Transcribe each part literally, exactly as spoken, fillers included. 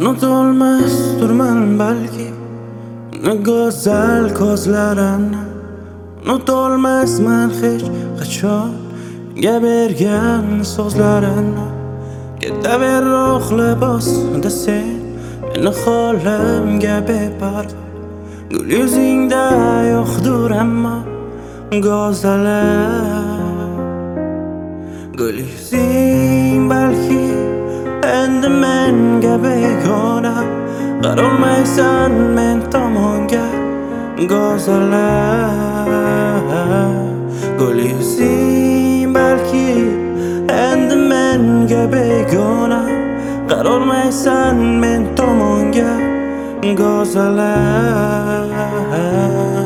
Unutolmasdirman balki uni go'zal ko'zlarini, unutolmasman hech qachon menga bergan so'zlarini. Ketaver ruhli bosda sen meni holimga beparvo, gul yuzingda yo'qdir ammo go'zallik. Gul yuzing balki endi menga begona, qarolmaysan men tomonga go'zallik. Gul yuzing balki endi menga begona, qarolmaysan men tomonga go'zallik.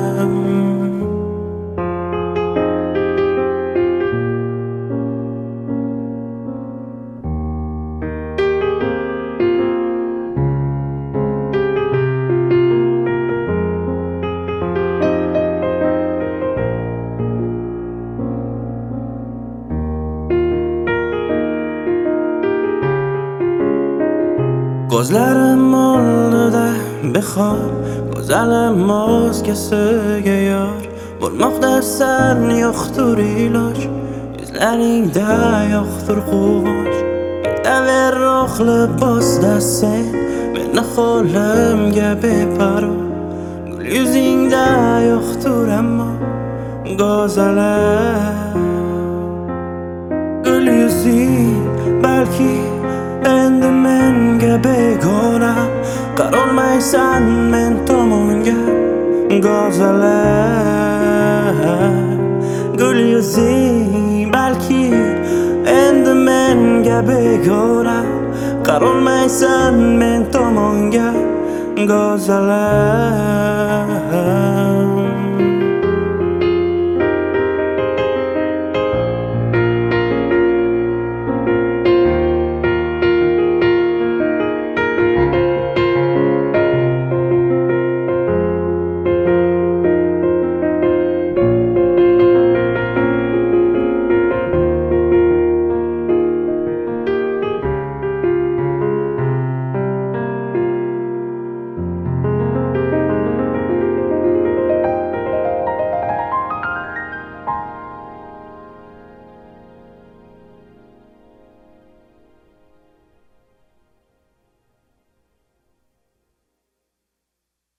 Ko'zlarim oldida behor, go'zalim o'zgasiga yor bo'lmoqdasan, yo'qdir iloj, yuzlaringda yo'qdir quvonch. Ketaver ruhli bosda sen meni holimga beparvo, gul yuzingda yo'qdir ammo go'zallik. Gul yuzing balki endi menga begona, qarolmaysan men tomonga go'zallik. Gul yuzing balki endi menga begona, qarolmaysan men tomonga go'zallik.